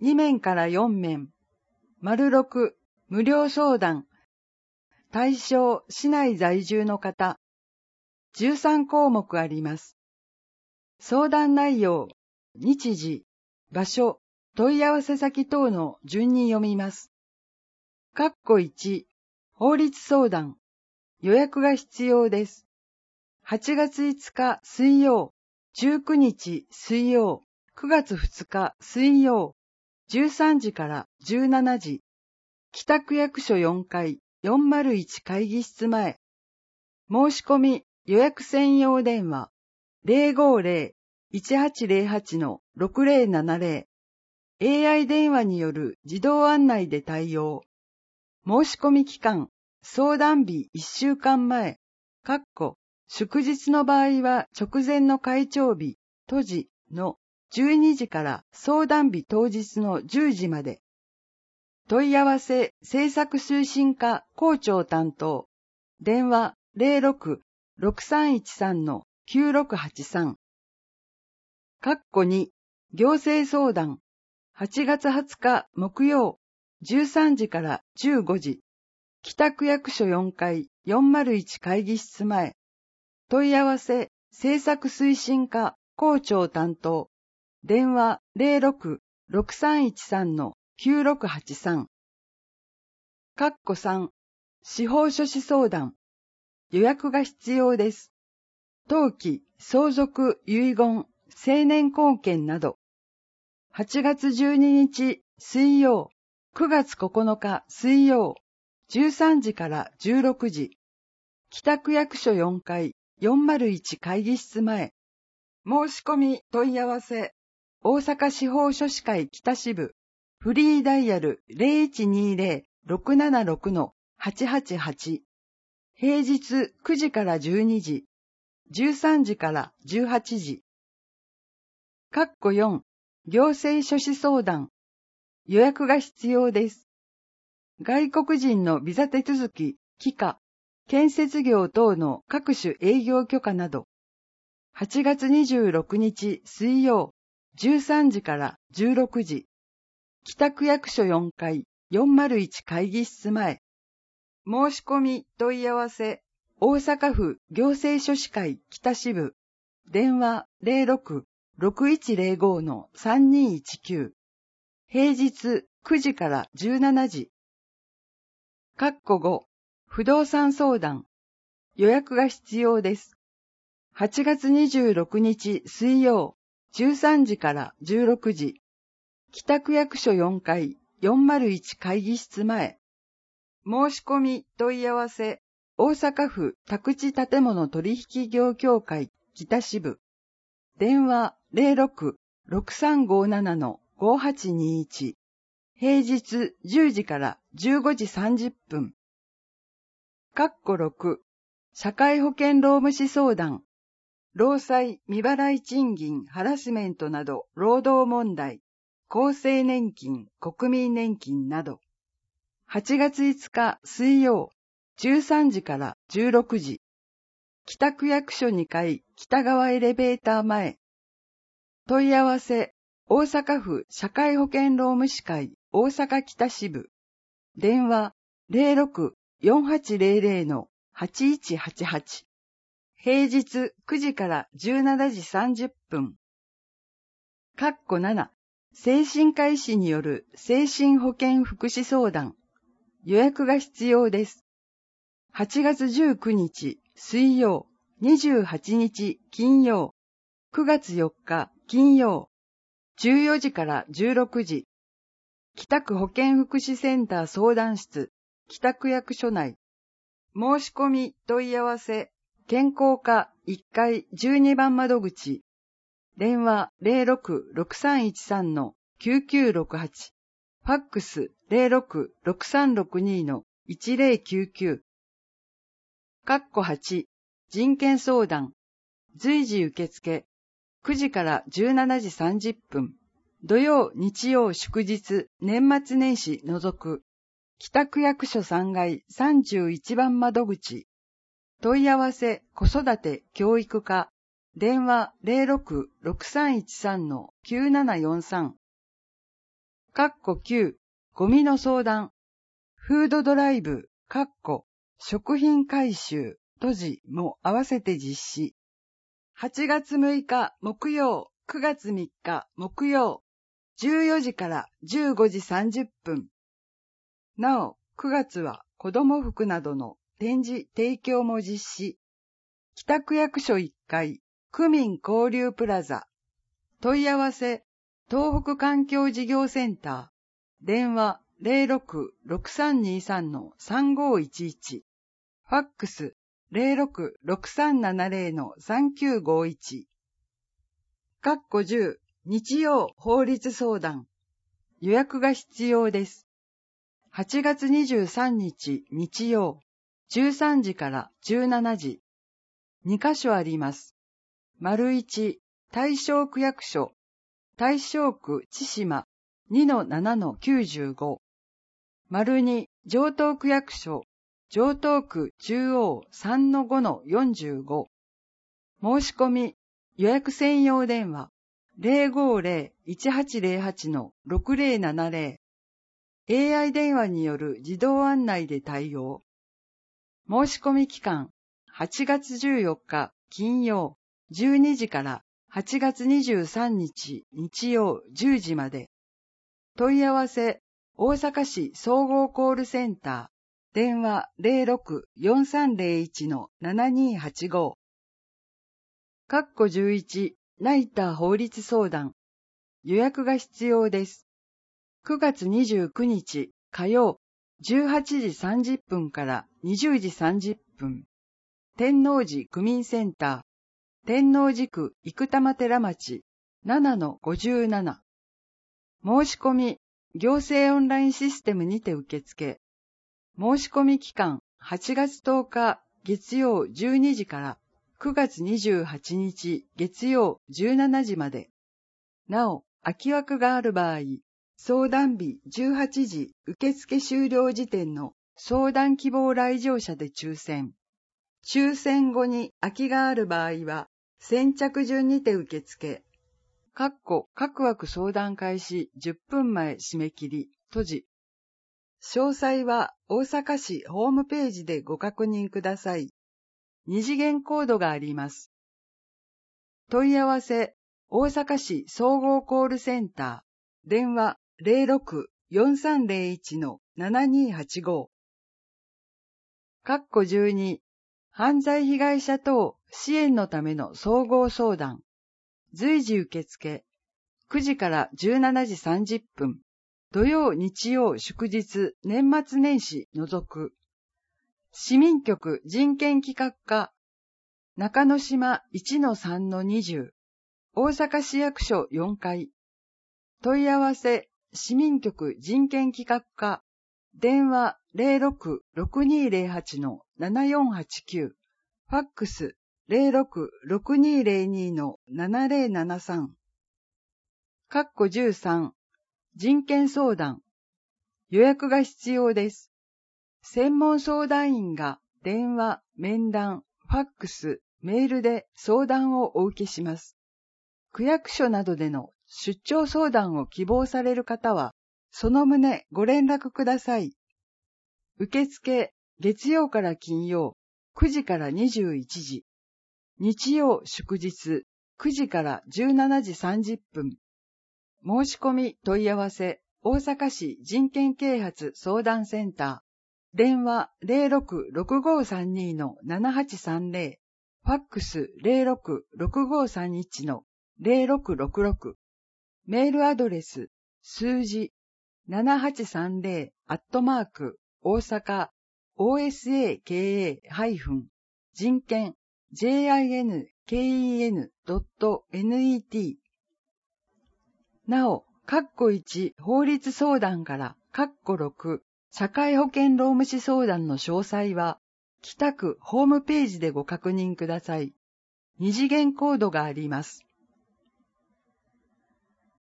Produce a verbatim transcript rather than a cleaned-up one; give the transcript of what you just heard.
にめんからよんめん。丸ろく、無料相談。対象、市内在住の方。じゅうさんこうもくあります。相談内容、日時、場所、問い合わせ先等の順に読みます。括弧いち、法律相談。予約が必要です。はちがついつか水曜、じゅうくにち水曜、くがつふつか水曜、じゅうさんじからじゅうしちじ、北区役所よんかいよんまるいち会議室前。申し込み予約専用電話 ゼロごゼロ いちはちゼロはち ろくゼロななゼロ。エーアイ 電話による自動案内で対応。申し込み期間、相談日いっしゅうかんまえ、かっこ祝日の場合は直前の開帳日、閉じのじゅうにじから相談日当日のじゅうじまで。問い合わせ政策推進課校長担当。電話 ゼロろく ろくさんいちさん きゅうろくはちさん。かっこに、行政相談。はちがつはつか木曜、じゅうさんじからじゅうごじ。北区役所よんかいよんまるいち会議室前。問い合わせ政策推進課校長担当。電話 ゼロろく ろくさんいちさん きゅうろくはちさん。かっこさん、司法書士相談。予約が必要です。登記、相続、遺言、成年後見など。はちがつじゅうににち水曜、くがつここのか水曜、じゅうさんじからじゅうろくじ。北区役所よんかいよんまるいち会議室前。申し込み問い合わせ。大阪司法書士会北支部。フリーダイヤル ゼロいちにゼロ ろくななろく はちはちはち。平日くじからじゅうにじ。じゅうさんじからじゅうはちじ。かっこよん、行政書士相談。予約が必要です。外国人のビザ手続き、帰化、建設業等の各種営業許可など。はちがつにじゅうろくにち水曜、じゅうさんじからじゅうろくじ。北区役所よんかいよんまるいち会議室前。申し込み問い合わせ。大阪府行政書士会北支部。電話 ゼロろく ろくいちゼロご さんにいちきゅう。平日くじからじゅうしちじ。かっこご、不動産相談。予約が必要です。はちがつにじゅうろくにち水曜、じゅうさんじからじゅうろくじ。北区役所よんかいよんまるいち会議室前。申し込み問い合わせ。大阪府宅地建物取引業協会北支部。電話 ゼロろく ろくさんごなな ごはちにいち。平日じゅうじからじゅうごじさんじゅっぷん。かっころく、社会保険労務士相談。労災、未払い賃金、ハラスメントなど労働問題、厚生年金、国民年金など。はちがついつか水曜、じゅうさんじからじゅうろくじ。北区役所にかい北側エレベーター前。問い合わせ、大阪府社会保険労務士会大阪北支部。電話 ゼロろく よんはちゼロゼロ はちいちはちはち。平日くじからじゅうしちじさんじゅっぷん。かっこなな、精神科医師による精神保健福祉相談。予約が必要です。はちがつじゅうくにち水曜、にじゅうはちにち金曜、くがつよっか金曜、じゅうよじからじゅうろくじ。北区保健福祉センター相談室、北区役所内。申し込み問い合わせ、健康課いっかいじゅうにばん窓口。電話 ゼロろく ろくさんいちさん きゅうきゅうろくはち。ファックス ゼロろく ろくさんろくに いちゼロきゅうきゅう。かっこはち、人権相談。随時受付。くじからじゅうしちじさんじゅっぷん。土曜、日曜、祝日、年末年始除く。北区役所さんがいさんじゅういちばん窓口。問い合わせ、子育て、教育課。電話 ゼロろく ろくさんいちさん きゅうななよんさん。 かっこきゅう、ゴミの相談、フードドライブ、かっこ食品回収、閉じも合わせて実施。はちがつむいか木曜、くがつみっか木曜、じゅうよじからじゅうごじさんじゅっぷん。なお、くがつは子供服などの展示提供も実施。北区役所いっかい、区民交流プラザ。問い合わせ、東北環境事業センター。電話 ゼロろく ろくさんにさん さんごいちいち。ファックス ゼロろく ろくさんななゼロ さんきゅうごいち。かっこじゅう、日曜法律相談。予約が必要です。はちがつにじゅうさんにち日曜、じゅうさんじからじゅうしちじ。にかしょあります。丸いち、大正区役所、大正区千島 にのななのきゅうじゅうご。丸に、城東区役所、城東区中央 さんのごのよんじゅうご。申し込み、予約専用電話 ゼロごゼロ いちはちゼロはち ろくゼロななゼロ。エーアイ 電話による自動案内で対応。申し込み期間、はちがつじゅうよっか金曜じゅうにじからはちがつにじゅうさんにち日曜じゅうじまで。問い合わせ、大阪市総合コールセンター、電話 ゼロろく よんさんゼロいち ななにはちご。かっこじゅういち、ナイター法律相談。予約が必要です。くがつにじゅうくにち火曜、じゅうはちじさんじゅっぷんからにじゅうじさんじゅっぷん。天王寺区民センター、天王寺区生玉寺町 ななのごじゅうなな。申し込み、行政オンラインシステムにて受付。申し込み期間、はちがつとおか月曜じゅうにじからくがつにじゅうはちにち月曜じゅうしちじまで。なお、空き枠がある場合、相談日じゅうはちじ受付終了時点の相談希望来場者で抽選。抽選後に空きがある場合は、先着順にて受付。かっこ各枠相談開始じゅっぷんまえ締め切り、閉じ。詳細は大阪市ホームページでご確認ください。二次元コードがあります。問い合わせ、大阪市総合コールセンター、電話 ゼロろく よんさんゼロいち ななにはちご。かっこじゅうに、犯罪被害者等支援のための総合相談。随時受付。くじからじゅうしちじさんじゅっぷん。土曜、日曜、祝日、年末年始除く。市民局人権企画課。中之島 いちのさんのにじゅう。大阪市役所よんかい。問い合わせ、市民局人権企画課。電話 ゼロろく ろくにゼロはち ななよんはちきゅう。ファックス ゼロろく ろくにゼロに ななゼロななさん。かっこじゅうさん。人権相談。予約が必要です。専門相談員が電話、面談、ファックス、メールで相談をお受けします。区役所などでの出張相談を希望される方は、その旨ご連絡ください。受付、月曜から金曜、くじからにじゅういちじ。日曜祝日、くじからじゅうしちじさんじゅっぷん。申し込み問い合わせ、大阪市人権啓発相談センター。電話 ゼロろく ろくごさんに ななはちさんゼロ。ファックス ゼロろく ろくごさんいち ゼロろくろくろく。メールアドレス、数字、ななはちさんゼロ、アットマーク、大阪、オーエスエーケーエー 人権、ジェイアイエヌケーイーエヌドットネット。なお、カッコいち法律相談からカッコろく社会保険労務士相談の詳細は、北区ホームページでご確認ください。二次元コードがあります。